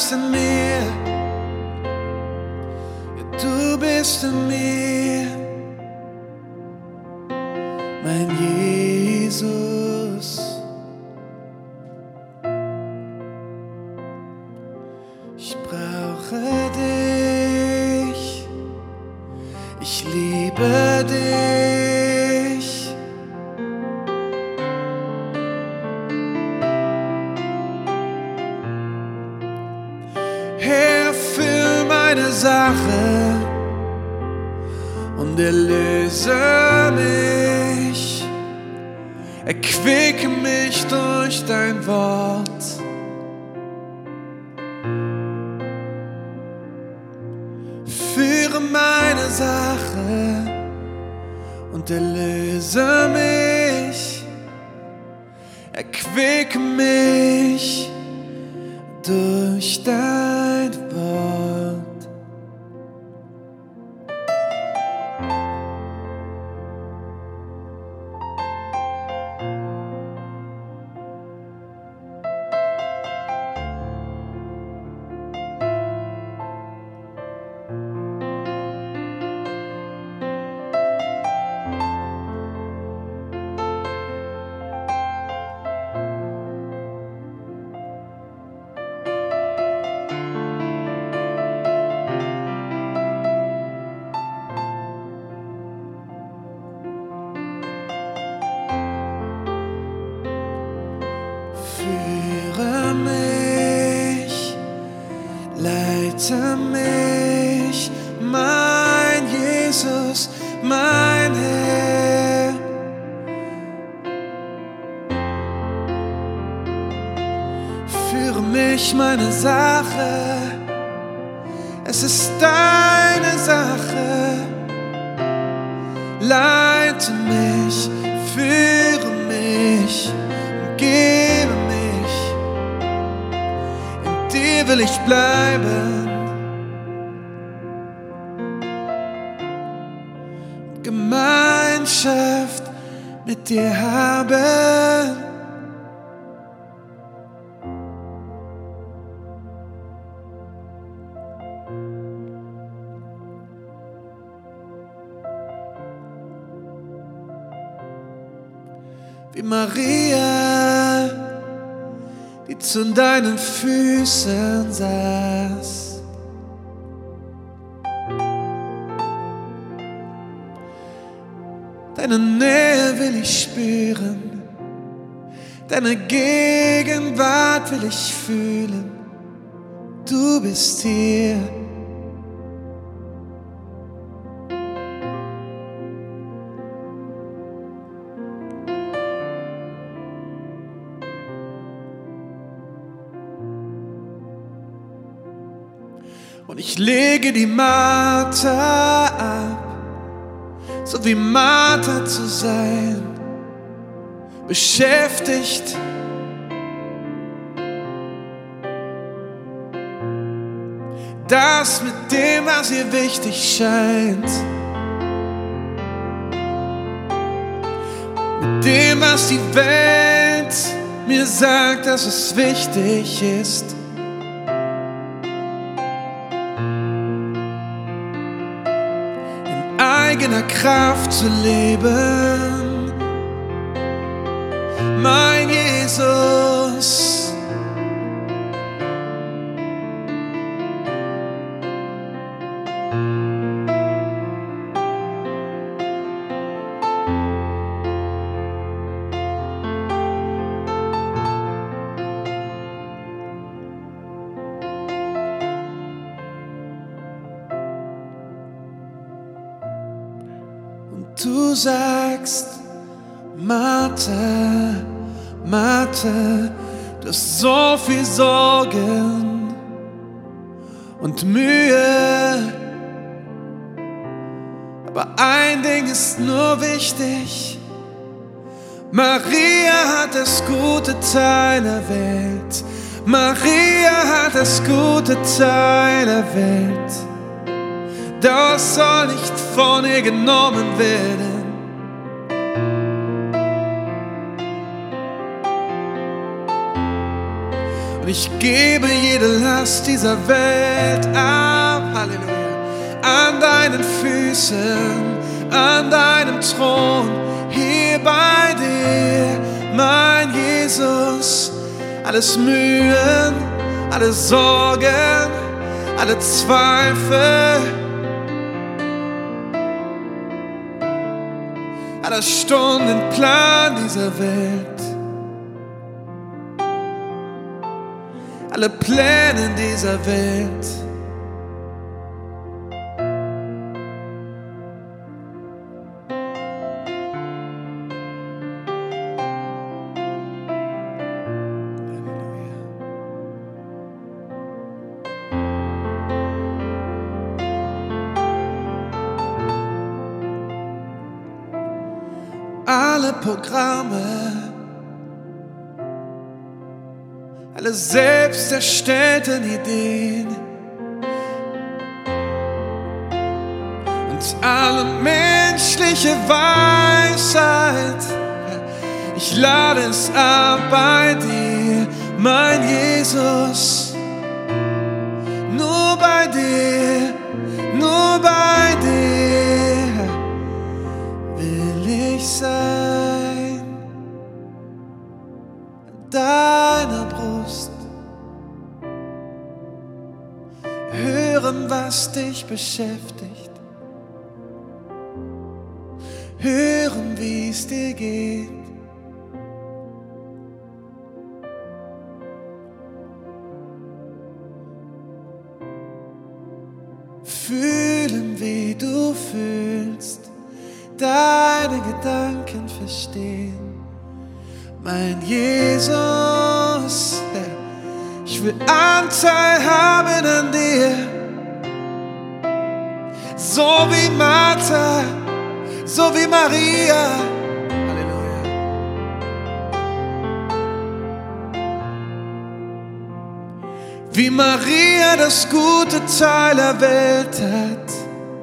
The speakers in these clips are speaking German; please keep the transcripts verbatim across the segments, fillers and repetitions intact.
bleibst in mir, ja, du bist in mir, mein Jesus. Ich brauche dich, ich liebe dich. Herr, füll meine Sache und erlöse mich, erquicke mich durch dein Wort. Führe meine Sache und erlöse mich, erquicke mich durch dein Wort. Führe mich, leite mich, mein Jesus, mein Herr. Führe mich, meine Sache, es ist deine Sache. Leite mich, führe mich, umgebe mich. Dir will ich bleiben, Gemeinschaft mit dir haben. Wie Maria, die zu deinen Füßen saß. Deine Nähe will ich spüren, deine Gegenwart will ich fühlen. Du bist hier. Und ich lege die Marter ab, so wie Martha zu sein, beschäftigt. Das mit dem, was ihr wichtig scheint, mit dem, was die Welt mir sagt, dass es wichtig ist. Eigener Kraft zu leben, mein Jesus. Du sagst, Martha, Martha, du hast so viel Sorgen und Mühe, aber ein Ding ist nur wichtig: Maria hat das gute Teil der Welt. Maria hat das gute Teil der Welt. Das soll nicht von ihr genommen werden. Und ich gebe jede Last dieser Welt ab, Halleluja, an deinen Füßen, an deinem Thron, hier bei dir, mein Jesus. Alles Mühen, alle Sorgen, alle Zweifel, aller Stundenplan dieser Welt, alle Pläne dieser Welt. Alle Programme, alle selbst erstellten Ideen und alle menschliche Weisheit, ich lade es ab bei dir, mein Jesus. Nur bei dir, nur bei dir will ich sein, an deiner Brust, hören, was dich beschäftigt, hören, wie es dir geht. Fühlen, wie du fühlst, deine Gedanken verstehen. Mein Jesus, ich will Anteil haben an dir, so wie Martha, so wie Maria. Halleluja. Wie Maria das gute Teil erwählt hat.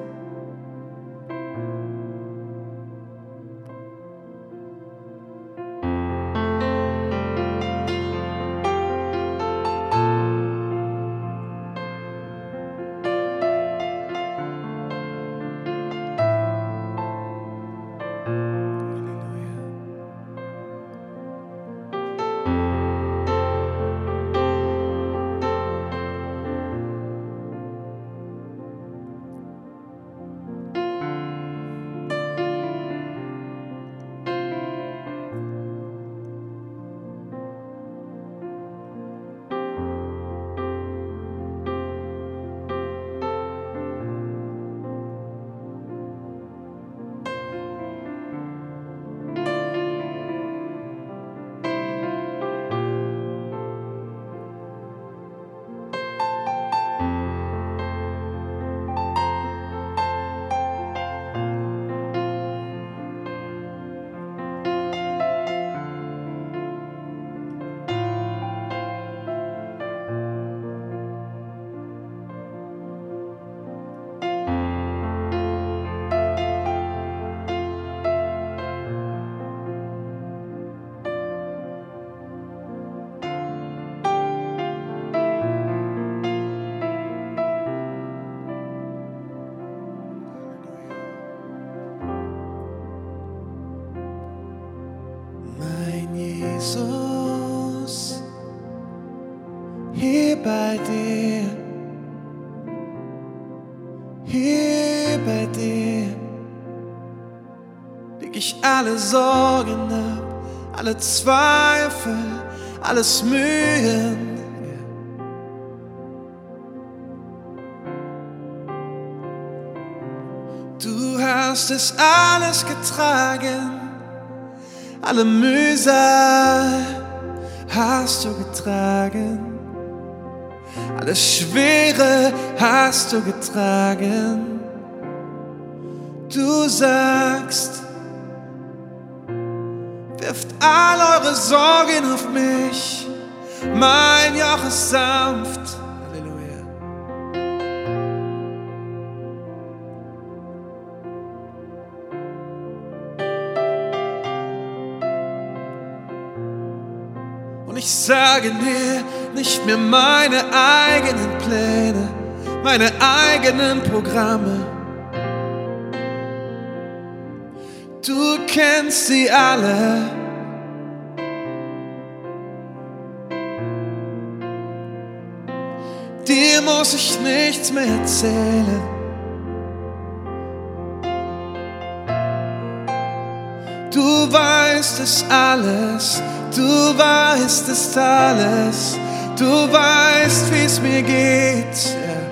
Jesus, hier bei dir, hier bei dir leg ich alle Sorgen ab, alle Zweifel, alles Mühen. Du hast es alles getragen. Alle Mühsal hast du getragen, alles Schwere hast du getragen. Du sagst, wirft all eure Sorgen auf mich, mein Joch ist sanft. Halleluja. Und ich Ich sage dir nicht mehr meine eigenen Pläne, meine eigenen Programme. Du kennst sie alle. Dir muss ich nichts mehr erzählen. Du weißt es alles, du weißt es alles, du weißt, wie es mir geht.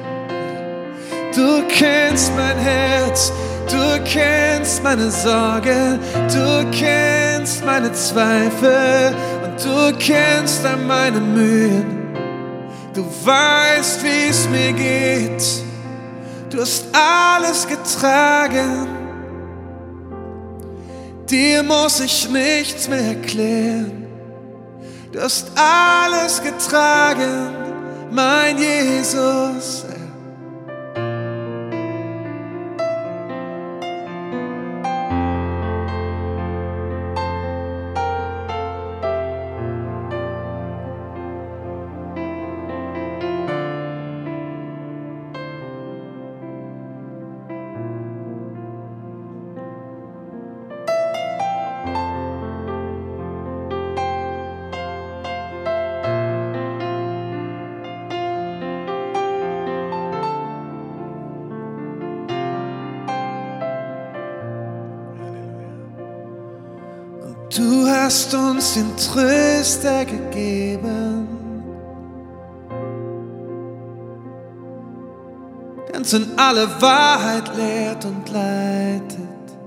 Du kennst mein Herz, du kennst meine Sorgen, du kennst meine Zweifel und du kennst all meine Mühen. Du weißt, wie es mir geht, du hast alles getragen. Dir muss ich nichts mehr erklären. Du hast alles getragen, mein Jesus. Du hast uns den Tröster gegeben, der uns in alle Wahrheit lehrt und leitet.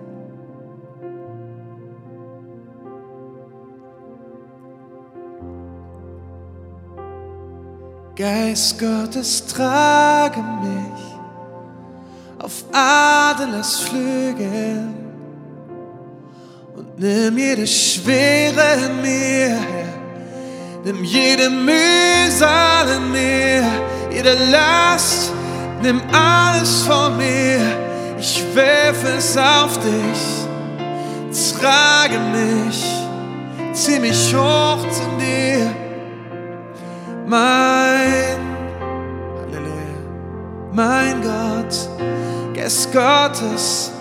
Geist Gottes, trage mich auf Adlers Flügeln und nimm jede Schwere in mir, nimm jede Mühsal in mir, jede Last, nimm alles von mir. Ich werfe es auf dich, trage mich, zieh mich hoch zu dir. Mein, Halleluja, mein Gott, Geist Gottes,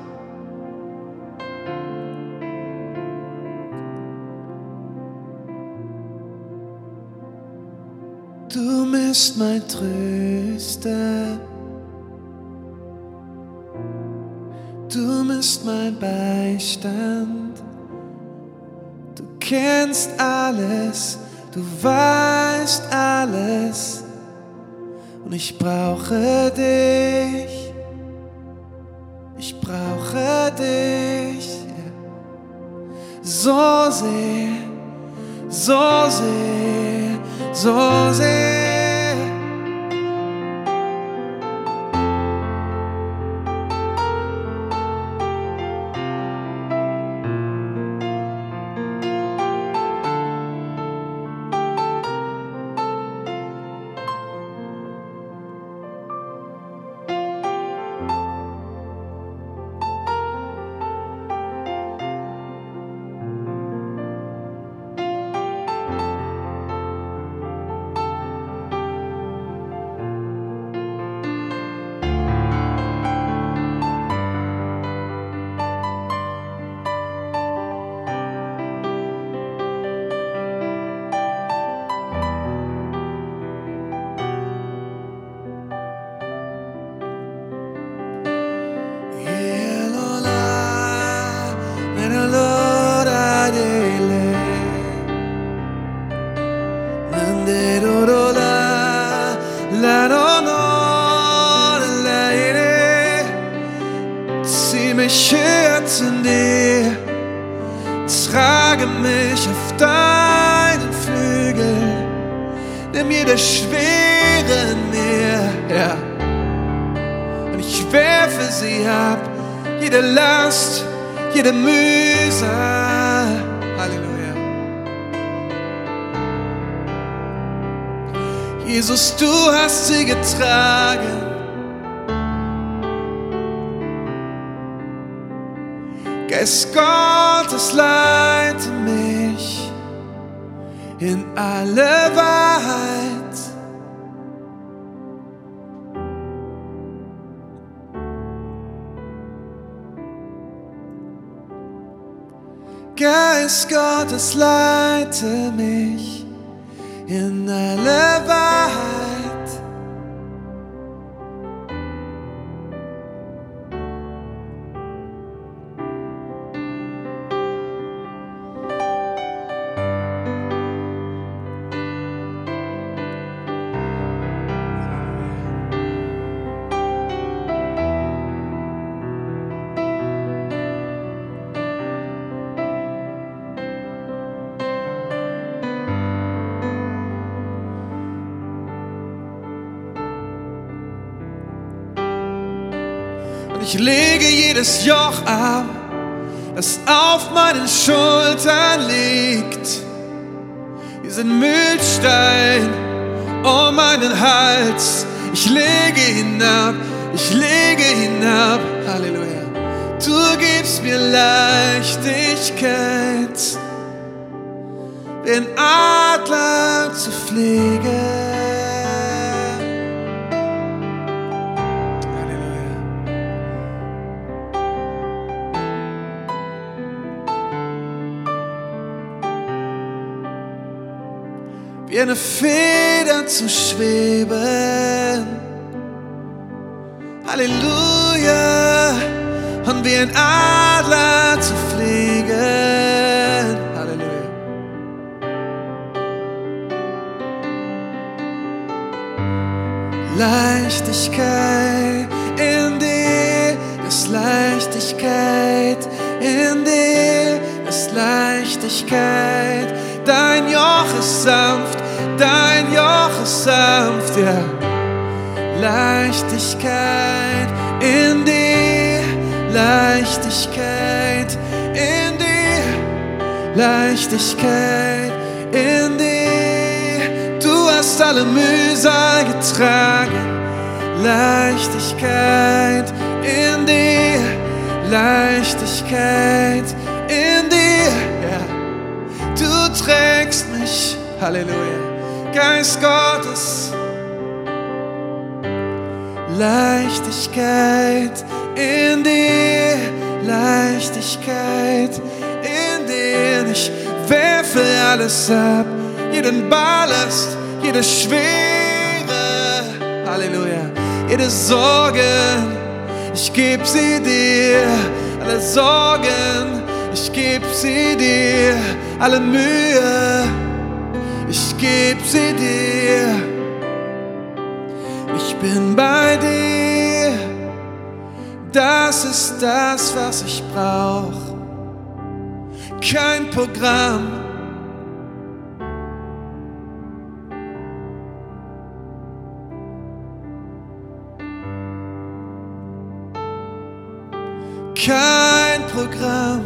du bist mein Tröster, du bist mein Beistand, du kennst alles, du weißt alles und ich brauche dich, ich brauche dich, so sehr, so sehr, so sehr. Zieh mich her zu dir, trage mich auf deinen Flügel, nimm jede Schwere in mir, ja, und ich werfe sie ab, jede Last, jede Mühsal, Halleluja. Jesus, du hast sie getragen. Geist Gottes, leite mich in alle Wahrheit. Geist Gottes, leite mich in alle Wahrheit. Ich lege jedes Joch ab, das auf meinen Schultern liegt. Diesen Mühlstein um meinen Hals, ich lege ihn ab, ich lege ihn ab. Halleluja. Du gibst mir Leichtigkeit, den Adler zu fliegen. Wie eine Feder zu schweben, Halleluja, und wie ein Adler zu fliegen, Halleluja. Leichtigkeit in dir, das Leichtigkeit in dir, das Leichtigkeit. Dein Joch ist sanft, dein Joch ist sanft, ja. Leichtigkeit in dir, Leichtigkeit in dir, Leichtigkeit in dir. Du hast alle Mühsal getragen, Leichtigkeit in dir, Leichtigkeit in dir, ja. Du trägst mich, Halleluja, Geist Gottes. Leichtigkeit in dir, Leichtigkeit in dir. Ich werfe alles ab, jeden Ballast, jede Schwere, Halleluja, jede Sorge, ich geb sie dir, alle Sorgen, ich geb sie dir, alle Mühe, ich geb sie dir. Ich bin bei dir, das ist das, was ich brauch. Kein Programm, kein Programm.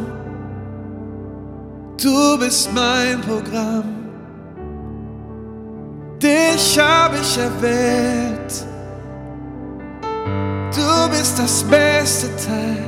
Du bist mein Programm. Dich hab ich erwählt. Du bist das beste Teil.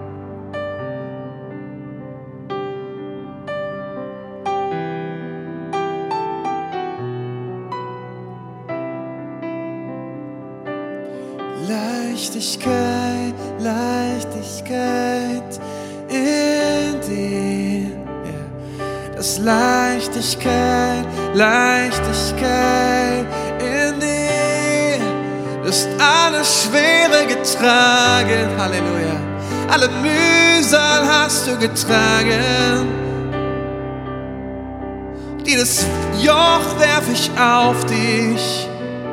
Leichtigkeit, Leichtigkeit in dir. Yeah. Das Leichtigkeit, Leichtigkeit in dir. Du hast alle Schwere getragen, Halleluja. Alle Mühsal hast du getragen. Jedes Joch werf ich auf dich.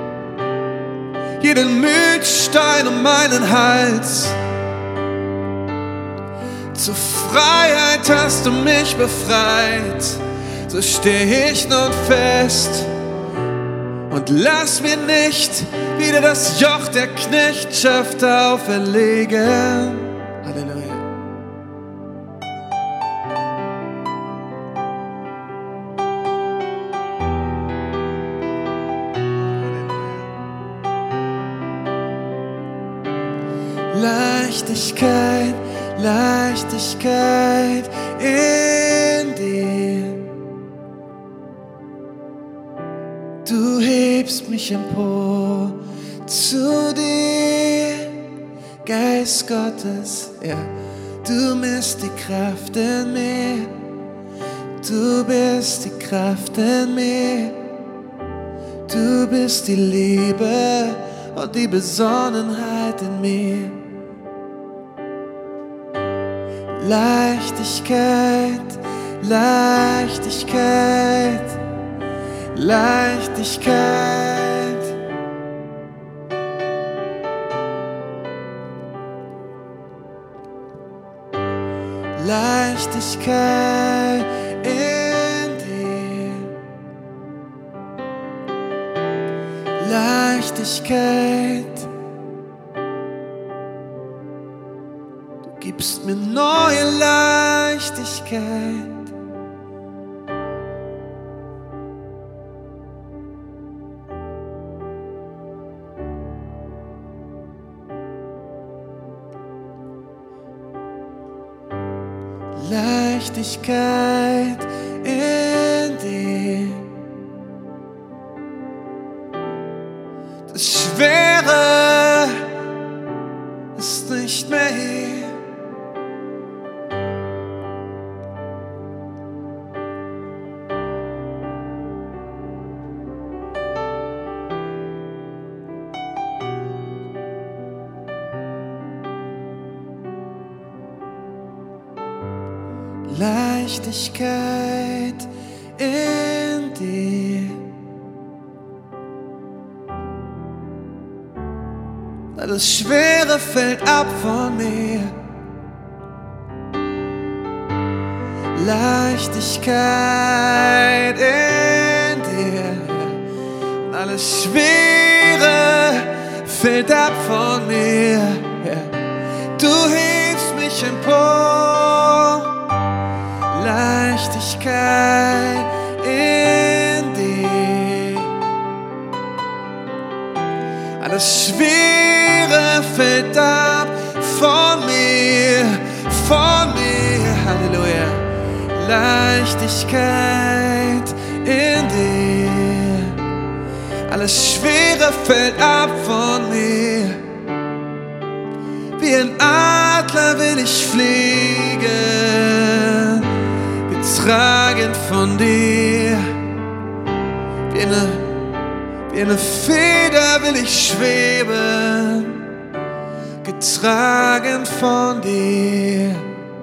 Jeden Mühlstein um meinen Hals. Zur Freiheit hast du mich befreit. So steh ich nun fest und lass mir nicht wieder das Joch der Knechtschaft auferlegen. Halleluja. Leichtigkeit, Leichtigkeit in dir. hebst mich empor zu dir, Geist Gottes, ja, du bist die Kraft in mir, du bist die Kraft in mir, du bist die Liebe und die Besonnenheit in mir. Leichtigkeit, Leichtigkeit, Leichtigkeit. Leichtigkeit in dir. Leichtigkeit. Du gibst mir neue Leichtigkeit. Leichtigkeit in dir. Das Schwere ist nicht mehr hier. Leichtigkeit in dir. Alles Schwere fällt ab von mir. Leichtigkeit in dir. Alles Schwere fällt ab von mir. Du hebst mich empor. Leichtigkeit in dir. Alles Schwere fällt ab von mir, von mir. Halleluja. Leichtigkeit in dir. Alles Schwere fällt ab von mir. Wie ein Adler will ich fliegen, getragen von dir. Wie eine, wie eine Feder will ich schweben, getragen von dir.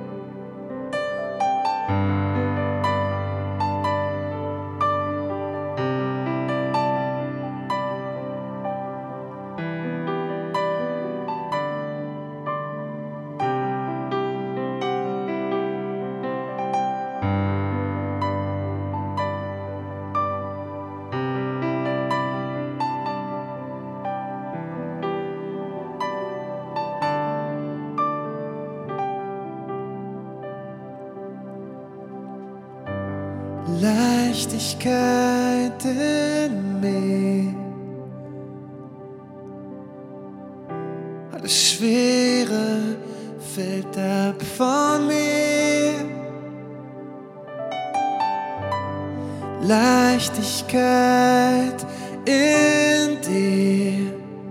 Leichtigkeit in mir. Alles Schwere fällt ab von mir. Leichtigkeit in dir.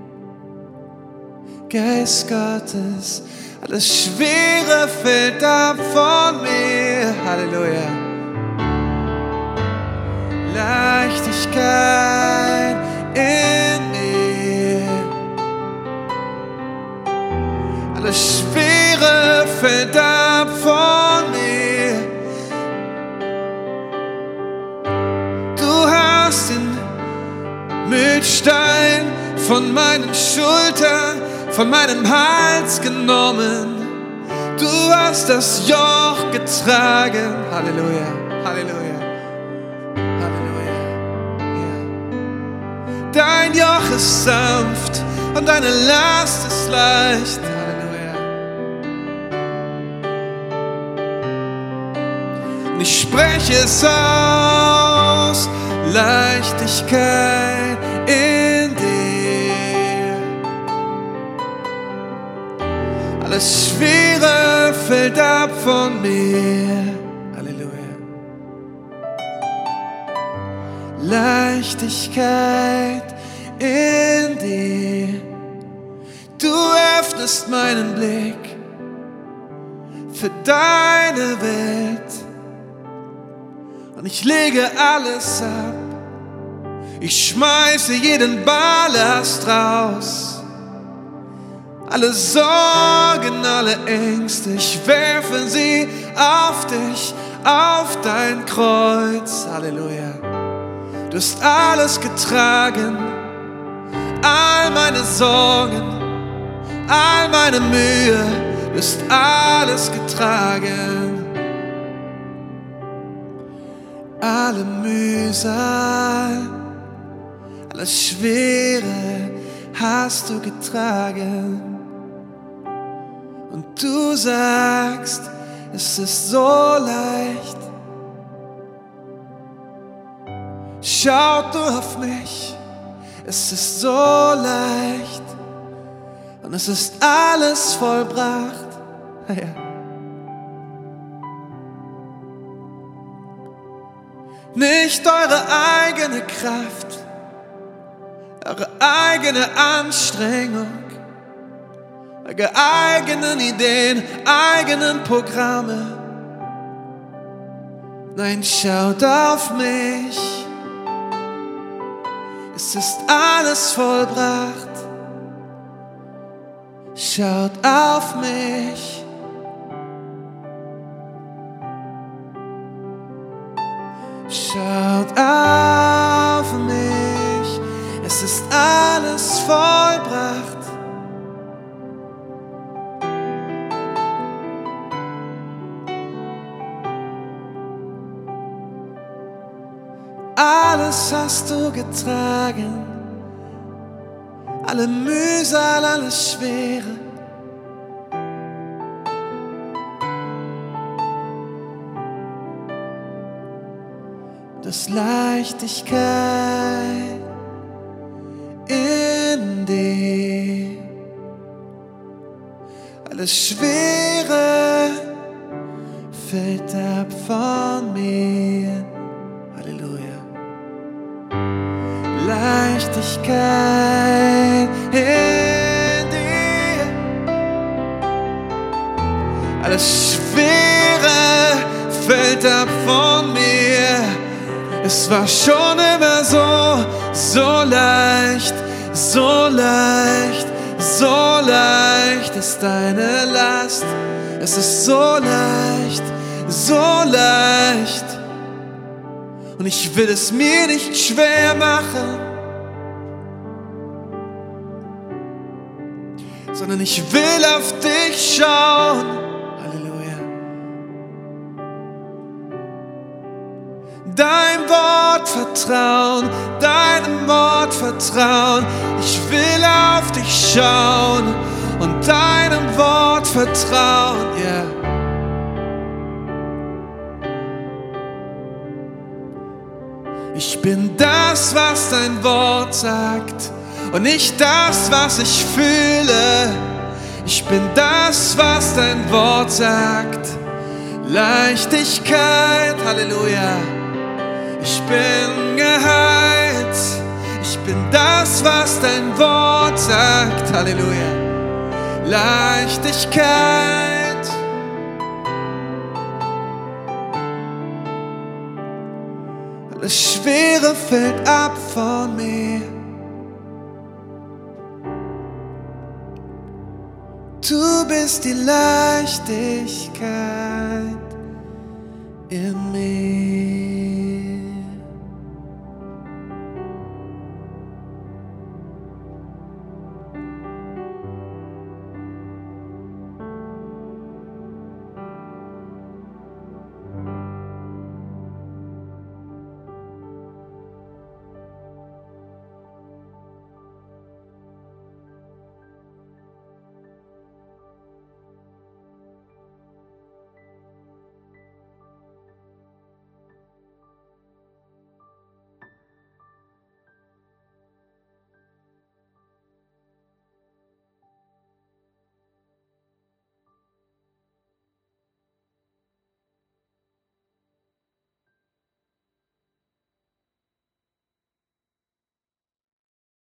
Geist Gottes, alles Schwere fällt ab von mir. Halleluja. Leichtigkeit in mir. Alles Schwere fällt ab von mir. Du hast den Müllstein von meinen Schultern, von meinem Hals genommen. Du hast das Joch getragen. Halleluja, Halleluja. Dein Joch ist sanft und deine Last ist leicht. Halleluja. Und ich spreche es aus. Leichtigkeit in dir. Alles Schwere fällt ab von mir. Halleluja. Leichtigkeit in dir. Du öffnest meinen Blick für deine Welt und ich lege alles ab. Ich schmeiße jeden Ballast raus, alle Sorgen, alle Ängste, ich werfe sie auf dich, auf dein Kreuz. Halleluja. Du hast alles getragen, all meine Sorgen, all meine Mühe, du hast alles getragen. Alle Mühsal, alles Schwere hast du getragen. Und du sagst, es ist so leicht. Schau du auf mich, es ist so leicht. Und es ist alles vollbracht. Ja. Nicht eure eigene Kraft, eure eigene Anstrengung, eure eigenen Ideen, eigenen Programme. Nein, schaut auf mich, es ist alles vollbracht. Schaut auf mich. Schaut auf mich, es ist alles vollbracht. Alles hast du getragen, alle Mühsal, alles Schwere. Das Leichtigkeit in dir, alles Schwere fällt ab von mir. Halleluja. Leichtigkeit in dir, alles Schwere fällt ab von mir. Es war schon immer so, so leicht, so leicht, so leicht ist deine Last. Es ist so leicht, so leicht. Und ich will es mir nicht schwer machen, sondern ich will auf dich schauen. Halleluja. Dein Wort vertrauen, deinem Wort vertrauen. Ich will auf dich schauen und deinem Wort vertrauen, ja. Yeah. Ich bin das, was dein Wort sagt und nicht das, was ich fühle. Ich bin das, was dein Wort sagt. Leichtigkeit, Halleluja. Ich bin geheilt. Ich bin das, was dein Wort sagt. Halleluja. Leichtigkeit. Alles Schwere fällt ab von mir. Du bist die Leichtigkeit in mir.